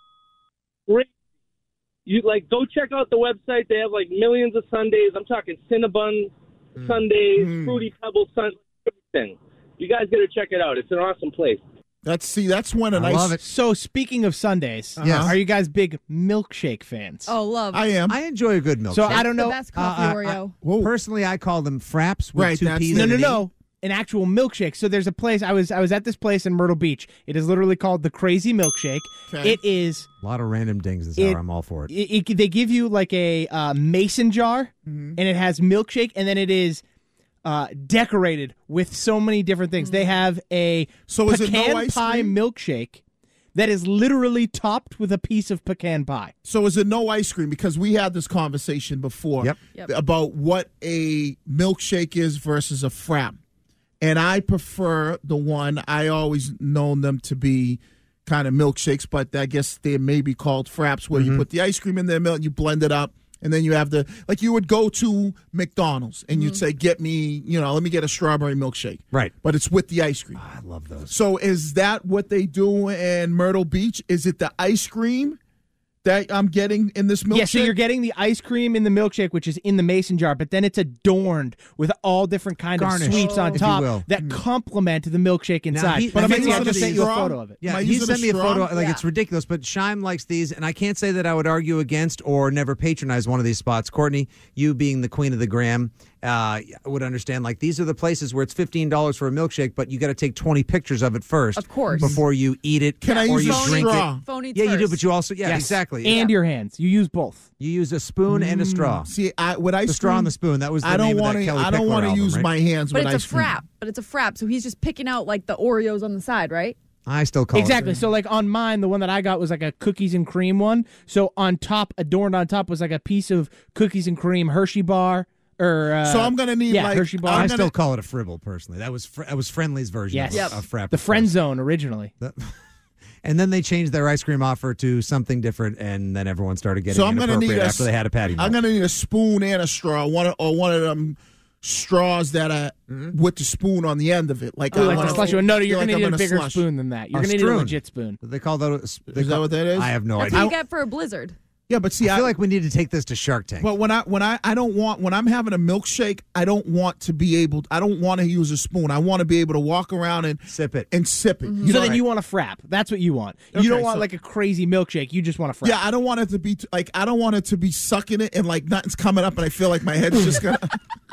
H: Great. You like go check out the website. They have like millions of Sundays. I'm talking Cinnabon Sundays,
B: Mm.
H: Fruity Pebbles Sundays, everything. You guys got to check it out. It's an awesome place.
B: That's see. That's when a
A: I
B: nice.
A: love it.
E: So speaking of Sundays,
B: Yes.
E: are you guys big milkshake fans?
D: Oh, love.
B: I am.
A: I enjoy a good milkshake.
E: So I don't
D: the
E: know.
D: best coffee
A: Uh, uh,
D: Oreo.
B: Whoa.
A: Personally, I call them fraps with
B: Right,
A: two
B: that's
A: P's.
B: the-
E: No,
A: and
E: no,
A: an E.
E: no. An actual milkshake. So there's a place I was I was at this place in Myrtle Beach. It is literally called the Crazy Milkshake.
B: Okay.
E: It is
A: A lot of random dings this
E: It-
A: hour. I'm all for it.
E: it, it- they give you like a uh, mason jar, and it has milkshake, and then it is uh, decorated with so many different things. They have a
B: So is it no
E: pecan
B: ice
E: pie
B: cream?
E: milkshake that is literally topped with a piece of pecan pie.
B: So is it no ice cream? Because we had this conversation before
A: Yep.
D: Yep.
B: about what a milkshake is versus a frap. And I prefer the one, I always known them to be kind of milkshakes, but I guess they may be called fraps, where you put the ice cream in there, milk, you blend it up, and then you have the, like you would go to McDonald's and you'd say, get me, you know, let me get a strawberry milkshake.
A: Right.
B: But it's with the ice cream.
A: I love those.
B: So is that what they do in Myrtle Beach? Is it the ice cream that I'm getting in this milkshake?
E: Yeah, so you're getting the ice cream in the milkshake, which is in the mason jar, but then it's adorned with all different kind
A: Garnish,
E: of sweets on
A: if you
E: top
A: will.
E: that complement the milkshake inside.
A: he-
E: but
A: now
E: I'm
A: he
E: I
A: using
E: just
A: a
E: sent you a
B: straw?
E: photo of it.
A: Yeah,
B: Am I
A: he
B: using
A: sent
B: a
A: me a
B: straw?
A: photo. Like
D: Yeah.
A: it's ridiculous, but Shime likes these, and I can't say that I would argue against or never patronize one of these spots. Courtney, you being the queen of the gram, uh, would understand, like, these are the places where it's fifteen dollars for a milkshake, but you got to take twenty pictures of it first.
D: Of course.
A: Before you eat it.
B: Can I
A: or
B: use
A: you
B: a
A: drink
B: straw?
A: it.
D: Phone eats
A: Yeah, you do,
D: first.
A: but you also, yeah,
E: Yes.
A: exactly.
E: And
A: yeah.
E: your hands. You use both.
A: You use a spoon and a straw.
B: See, I with ice
A: The straw
B: cream,
A: and the spoon. That was the
B: I don't
A: name
B: want
A: of that
B: to.
A: Kelly
B: I don't
A: Pickler
B: want to
A: album,
B: use
A: right?
B: my hands
D: But
B: with
D: it's a
B: ice cream.
D: frap. But it's a frap. So he's just picking out like the Oreos on the side, right?
A: I still call
E: Exactly.
A: it.
E: So, like on mine, the one that I got was like a cookies and cream one. So on top, adorned on top, was like a piece of cookies and cream Hershey bar. Or uh,
B: So I'm gonna need,
E: yeah,
B: like,
E: Hershey bar.
A: I
B: I'm
A: still
B: gonna-
A: call it a fribble, personally. That was fr- that was Friendly's version
E: Yes.
A: of,
E: Yep.
A: a, of Frap.
E: the
A: of
E: friend
A: course.
E: zone originally.
A: And then they changed their ice cream offer to something different, and then everyone started getting
B: So I'm gonna need
A: inappropriate
B: a,
A: after they had a patty
B: I'm
A: melt.
B: gonna need a spoon and a straw. One of- or one of them straws that are with the spoon on the end of it. Like,
E: Ooh,
B: I
E: like
B: wanna
E: the slush one. No, you're
B: feel
E: going
B: like
E: to
B: I'm
E: need a
B: in
E: bigger
B: slush.
E: spoon than that. You're
A: A
E: going to need a
A: stroon.
E: legit spoon.
A: They call that. A, they
B: Is that
A: call-
B: what that is?
A: I have no
D: That's
A: idea.
D: what you get for a Blizzard.
B: Yeah, but see,
A: I
B: I,
A: feel like we need to take this to Shark Tank.
B: But when I when I I don't want when I'm having a milkshake, I don't want to be able. I don't want to use a spoon. I want to be able to walk around and
A: Sip it.
B: and sip it. You
E: so
B: know,
E: then
B: right?
E: you want a frap. That's what you want.
B: Okay,
E: You don't want
B: so-
E: like a crazy milkshake. You just want a frap.
B: Yeah, I don't want it to be t- like I don't want it to be sucking it and like nothing's coming up and I feel like my head's just gonna.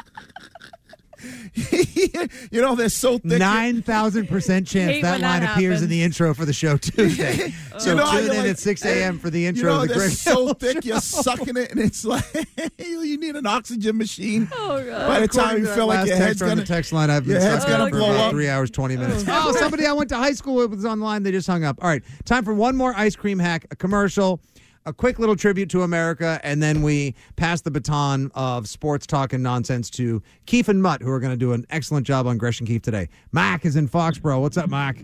B: You know, they're so thick.
A: Nine thousand percent chance
D: Hate
A: that
D: when
A: line
D: that
A: appears in
D: happens.
A: the intro for the show Tuesday. So
B: You know how
A: tune
B: you're
A: in
B: like-
A: at six a.m. for the
B: You
A: intro
B: know,
A: of the
B: they're
A: Greg
B: so
A: Hill
B: thick,
A: Show.
B: you're sucking it, and it's like you need an oxygen machine.
D: Oh, God.
B: By the time
A: According
B: you
A: to that
B: feel like
A: last
B: your
A: text
B: head's
A: on
B: gonna.
A: the text line, I've been
B: your head's
A: sucking
D: gonna
A: it for
D: blow
A: about
B: up.
A: three hours, twenty minutes. Oh, somebody I went to high school with was online. They just hung up. All right, time for one more ice cream hack, a commercial, a quick little tribute to America, and then we pass the baton of sports talk and nonsense to Keefe and Mutt, who are going to do an excellent job on Gresh and Keefe today. Mac is in Foxborough. What's up, Mac?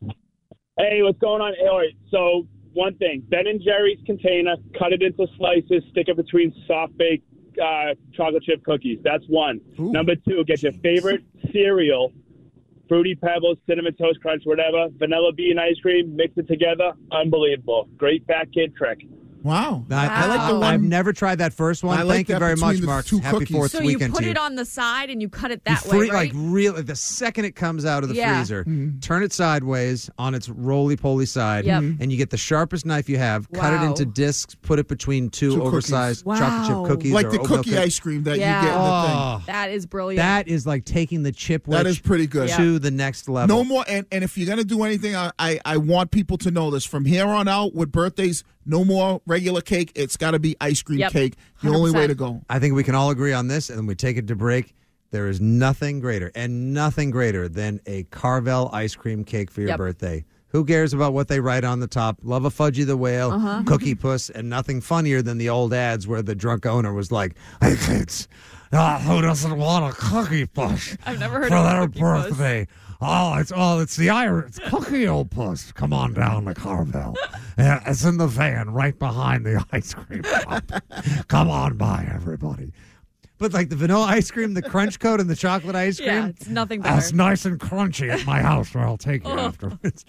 H: Hey, what's going on? All right, so one thing, Ben and Jerry's container, cut it into slices, stick it between soft baked uh, chocolate chip cookies. That's one.
B: Ooh.
H: Number two, get your favorite cereal, Fruity Pebbles, Cinnamon Toast Crunch, whatever, vanilla bean ice cream, mix it together. Unbelievable. Great fat kid trick.
B: Wow.
A: I,
B: I like the
D: Wow.
B: one.
A: I've never tried that first one.
B: I like
A: Thank you
B: that
A: very
B: between
A: much,
B: the
A: Mark.
B: two
A: Happy
B: cookies.
A: fourth
D: So you
A: weekend
D: put
A: to you.
D: it on the side and you cut it
A: You
D: that
A: free-
D: way, right?
A: Like real, the second it comes out of the
D: Yeah.
A: freezer, turn it sideways on its roly-poly side,
D: Yep.
A: and you get the sharpest knife you have. Cut it
D: Wow.
A: into discs, put it between two,
B: Two cookies.
A: oversized
D: Wow.
A: chocolate chip cookies,
B: Like
A: or
B: the
A: oatmeal
B: cookie
A: cookies.
B: ice cream that
D: Yeah.
B: you get in the thing.
A: Oh,
D: that is brilliant.
A: that is like taking the chip
B: That
A: witch
B: is pretty good.
D: Yeah.
A: to the next level.
B: No more. And, and if you're going to do anything, I, I, I want people to know this. From here on out, with birthdays, no more regular cake. It's got to be ice cream
D: Yep.
B: cake. The
D: one hundred
B: only way
D: percent.
B: to go.
A: I think we can all agree on this, and then we take it to break. There is nothing greater, and nothing greater than a Carvel ice cream cake for your
D: Yep.
A: birthday. Who cares about what they write on the top? Love a Fudgy the Whale,
D: Uh-huh.
A: Cookie Puss, and nothing funnier than the old ads where the drunk owner was like, "Hey kids, uh, who doesn't want a Cookie Puss
D: I've never heard
A: for
D: of a
A: their
D: Cookie Puss."
A: birthday?" Oh, it's oh, it's the Irish it's Cookie Old Puss. Come on down to Carvel. Yeah, it's in the van right behind the ice cream shop. Come on by, everybody. But like the vanilla ice cream, the crunch coat, and the chocolate ice cream.
D: Yeah, it's nothing better.
A: That's nice and crunchy at my house where I'll take you afterwards.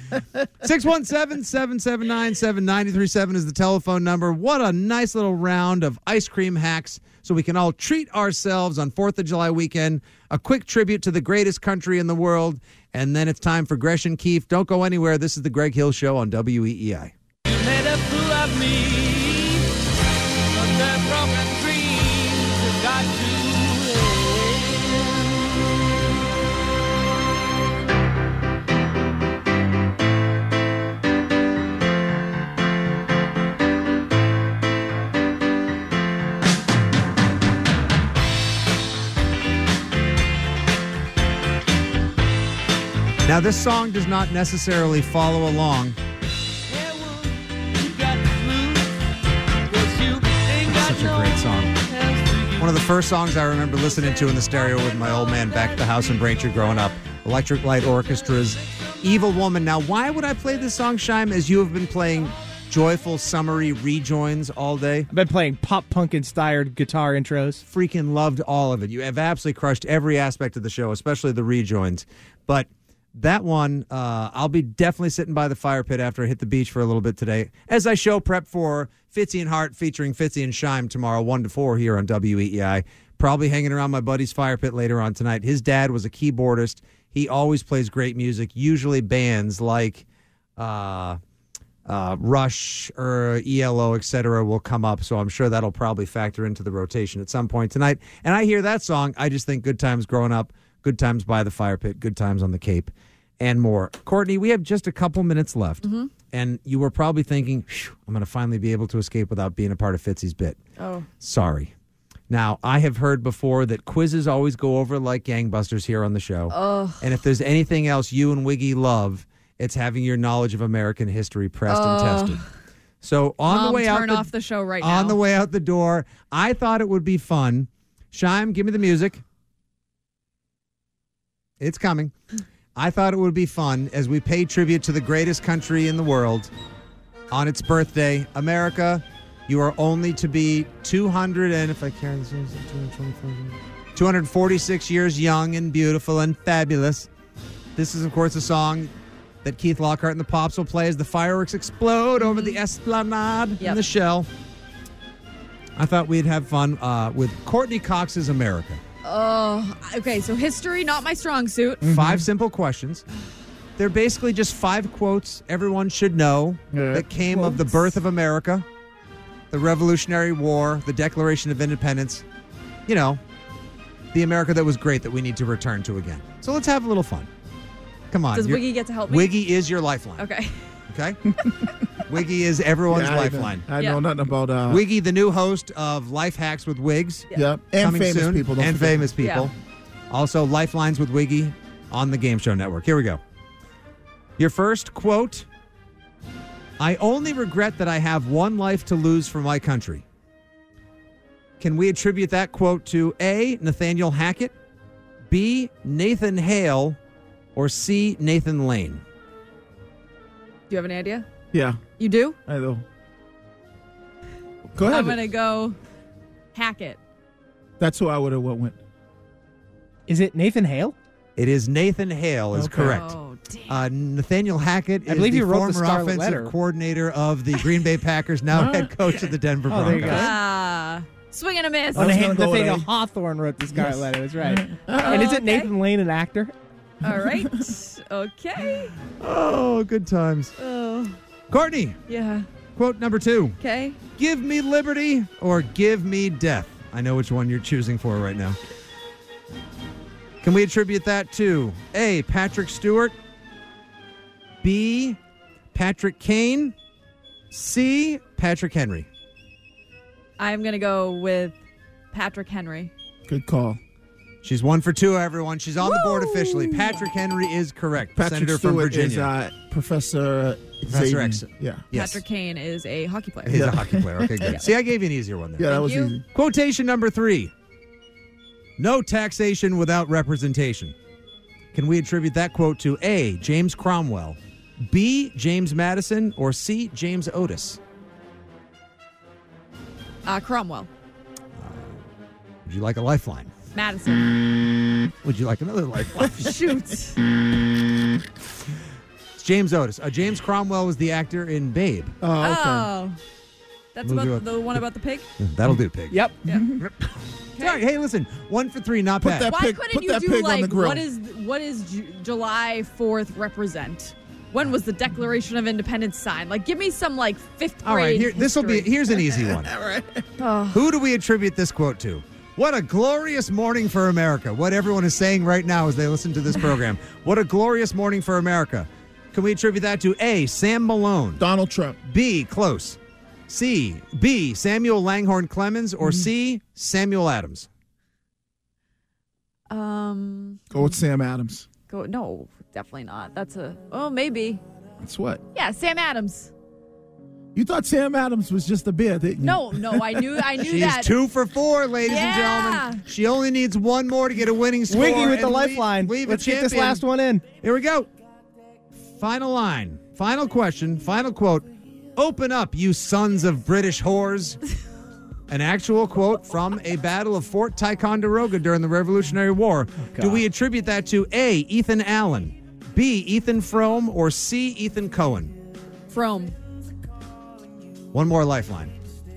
A: six one seven, seven seven nine, seven nine three seven is the telephone number. What a nice little round of ice cream hacks so we can all treat ourselves on fourth of July weekend. A quick tribute to the greatest country in the world. And then it's time for Gresh and Keefe. Don't go anywhere. This is the Greg Hill Show on W E E I.
J: Made a fool of me, but the broken dreams have got to end.
A: Now, this song does not necessarily follow along.
J: Hey, woman, you got the blues, 'cause you ain't got
A: Such a
J: no
A: great song.
J: one else to use.
A: One of the first songs I remember listening to in the stereo with my old man back at the house in Braintree growing up. Electric Light Orchestra's Evil Woman. Now, why would I play this song, Shime, as you have been playing joyful, summery rejoins all day?
E: I've been playing pop punk inspired guitar intros.
A: Freaking loved all of it. You have absolutely crushed every aspect of the show, especially the rejoins. But that one, uh, I'll be definitely sitting by the fire pit after I hit the beach for a little bit today, as I show prep for Fitzy and Hart featuring Fitzy and Shime tomorrow, one to four here on W E E I. Probably hanging around my buddy's fire pit later on tonight. His dad was a keyboardist. He always plays great music, usually bands like uh, uh, Rush or E L O, et cetera, will come up. So I'm sure that'll probably factor into the rotation at some point tonight. And I hear that song. I just think Good Times Growing Up, Good Times by the Fire Pit, Good Times on the Cape, and more. Courtney, we have just a couple minutes left.
D: Mm-hmm.
A: And you were probably thinking, I'm going to finally be able to escape without being a part of Fitzy's bit.
D: Oh.
A: Sorry. Now, I have heard before that quizzes always go over like gangbusters here on the show.
D: Oh.
A: And if there's anything else you and Wiggy love, it's having your knowledge of American history pressed
D: Oh.
A: and tested. So on
D: Mom,
A: the way out
D: turn
A: the,
D: off the show right now.
A: on the way out the door, I thought it would be fun. Shime, give me the music. It's coming. I thought it would be fun as we pay tribute to the greatest country in the world on its birthday. America, you are only to be two hundred and, if I carry this, two hundred forty-six years young and beautiful and fabulous. This is, of course, a song that Keith Lockhart and the Pops will play as the fireworks explode over the Esplanade
D: Yep.
A: in the Shell. I thought we'd have fun uh, with Courtney Cox's America.
D: Oh, okay. So history, not my strong suit.
A: Five simple questions. They're basically just five quotes everyone should know
B: Yeah.
A: that came of the birth of America, the Revolutionary War, the Declaration of Independence. You know, the America that was great that we need to return to again. So let's have a little fun. Come on.
D: Does
A: you're-
D: Wiggy get to help me?
A: Wiggy is your lifeline.
D: Okay.
A: Okay? Wiggy is everyone's
B: Yeah, I know-
A: lifeline.
B: I know
D: Yeah.
B: nothing about uh,
A: Wiggy, the new host of Life Hacks with Wigs.
B: Yep. And
A: coming
B: famous
A: soon,
B: people. Don't
A: and
B: forget.
A: famous people. Also, Lifelines with Wiggy on the Game Show Network. Here we go. Your first quote: I only regret that I have one life to lose for my country. Can we attribute that quote to A, Nathaniel Hackett, B, Nathan Hale, or C, Nathan Lane?
D: Do you have any idea?
B: Yeah,
D: You do?
B: I know. Go ahead.
D: I'm going to go Hackett.
B: That's who I would have went with.
E: Is it Nathan Hale?
A: It is Nathan Hale is
B: Okay.
A: correct.
D: Oh, damn.
A: Uh, Nathaniel Hackett
E: I
A: is
E: believe
A: the
E: he wrote
A: former
E: the Scarlet
A: offensive
E: Letter.
A: coordinator of the Green Bay Packers, now head coach of the Denver
E: Oh, there you
A: Broncos.
E: go.
D: Ah, swing and a miss.
B: I was gonna go with
E: Nathaniel
B: A.
E: Hawthorne wrote the Scarlet
B: Yes.
E: Letter. That's right. And is
D: Okay.
E: it Nathan Lane, an actor?
D: All right. Okay.
A: Oh, good times.
D: Oh,
A: Courtney,
D: yeah.
A: quote number two.
D: Okay.
A: Give me liberty or give me death. I know which one you're choosing for right now. Can we attribute that to A, Patrick Stewart, B, Patrick Kane, C, Patrick Henry?
D: I'm going to go with Patrick Henry.
B: Good call.
A: She's one for two, everyone. She's on the board officially. Patrick Henry is correct.
B: Patrick
A: Senator
B: Stewart
A: from Virginia.
B: is uh, Professor
A: Professor
B: Xavier.
A: X.
B: Yeah.
A: Yes.
D: Patrick Kane is a hockey player.
A: He's
B: Yeah.
A: a hockey player. Okay, good. See, I gave you an easier one there.
B: Yeah, that
D: Thank
B: was
D: you.
B: easy.
A: Quotation number three. No taxation without representation. Can we attribute that quote to A, James Cromwell, B, James Madison, or C, James Otis?
D: Uh, Cromwell.
A: Would you like a lifeline?
D: Madison.
A: Would you like another lifeline?
D: Shoot.
A: It's James Otis. Uh, James Cromwell was the actor in Babe.
B: Oh, okay.
D: Oh. That's
A: We'll do
D: about
A: it.
D: the one about the pig?
A: That'll do, pig.
E: Yep.
A: Sorry, hey, listen. One for three, not
B: Put
A: bad.
B: that
D: Why
B: pig-
D: couldn't
B: put
D: you
B: that
D: do
B: pig on
D: like
B: the grill.
D: what is what is Ju- July fourth represent? When was the Declaration of Independence signed? Like, give me some like fifth grade.
A: All right, here, this will be.
D: history.
A: Here's an easy one.
D: Oh.
A: Who do we attribute this quote to? What a glorious morning for America. What everyone is saying right now as they listen to this program. What a glorious morning for America. Can we attribute that to A, Sam Malone,
B: Donald Trump.
A: B, close, C, B, Samuel Langhorne Clemens, or C, Samuel Adams?
D: Um.
B: Go with Sam Adams.
D: Go. No, definitely not. That's a. Oh, maybe.
B: That's what.
D: Yeah, Sam Adams.
B: You thought Sam Adams was just a beer, didn't you?
D: No, no, I knew, I knew
A: She's
D: that.
A: two for four, ladies
D: Yeah.
A: and gentlemen. She only needs one more to get a winning score.
E: Wiggy with the
A: and
E: lifeline.
A: leave- leave a
E: Let's get this
A: champion.
E: last one in.
A: Here we go. Final line. Final question. Final quote. Open up, you sons of British whores. An actual quote from a battle of Fort Ticonderoga during the Revolutionary War. Do we attribute that to A, Ethan Allen, B, Ethan Frome, or C, Ethan Cohen?
D: From.
A: One more lifeline.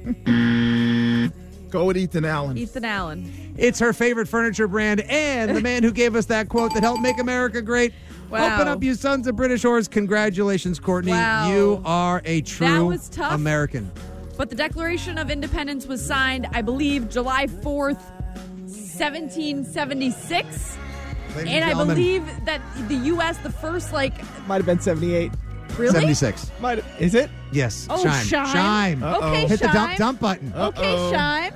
B: Go with Ethan Allen.
D: Ethan Allen.
A: It's her favorite furniture brand and the man who gave us that quote that helped make America great.
D: Wow.
A: Open up, you sons of British whores. Congratulations, Courtney.
D: Wow.
A: You are a
D: That
A: true
D: was tough.
A: American.
D: But the Declaration of Independence was signed, I believe, July fourth, seventeen seventy-six.
A: Ladies
D: And I
A: gentlemen,
D: believe that the U S, the first, like,
E: Might have been seventy-eight.
D: really?
A: seventy-six.
E: Might have, is it?
A: Yes.
D: Oh,
A: Shime.
D: Shime.
A: Shime.
D: Okay,
A: Hit the dump,
D: Shime.
A: dump button.
D: Okay,
B: Uh-oh.
D: Shime.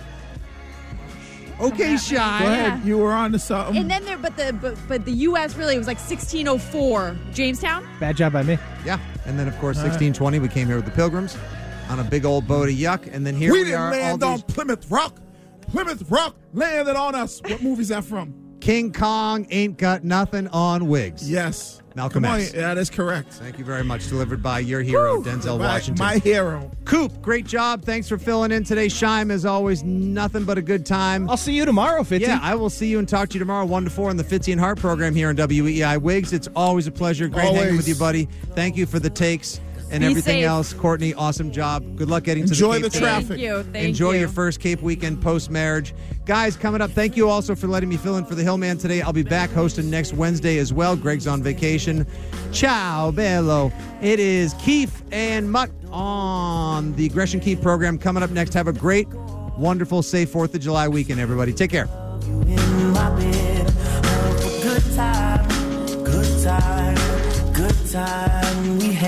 A: Okay,
B: Go
A: Shime.
B: ahead. You were on to something.
D: And then there, but the but, but the U S really, it was like sixteen oh four. Jamestown?
E: Bad job by me.
A: Yeah. And then, of course, sixteen twenty, we came here with the Pilgrims on a big old boat of yuck. And then here
B: we
A: we,
B: didn't
A: are.
B: land
A: all
B: on
A: these
B: Plymouth Rock. Plymouth Rock landed on us. What movie's that from?
A: King Kong ain't got nothing on wigs.
B: Yes.
A: Malcolm
B: Come on,
A: X.
B: that is correct.
A: Thank you very much. Delivered by your hero, Denzel
B: my,
A: Washington.
B: My hero.
A: Coop, great job. Thanks for filling in today. Shime, as always, nothing but a good time.
E: I'll see you tomorrow, Fitzy.
A: Yeah, I will see you and talk to you tomorrow, one to four, on the Fitzy and Hart program here on W E I. Wiggs, it's always a pleasure. Great hanging
B: Always.
A: with you, buddy. Thank you for the takes and
D: Be
A: everything
D: safe.
A: else. Courtney, awesome job. Good luck getting
B: Enjoy
A: to the Cape
B: the
A: today.
B: traffic.
D: Thank you. Thank
A: Enjoy
D: you.
A: your first Cape weekend post-marriage. Guys, coming up, thank you also for letting me fill in for the Hillman today. I'll be back hosting next Wednesday as well. Greg's on vacation. Ciao, bello. It is Keefe and Mutt on the Gresham Keefe program. Coming up next, have a great, wonderful, safe fourth of July weekend, everybody. Take care.
K: In my bed, oh, good time, good time, good time. We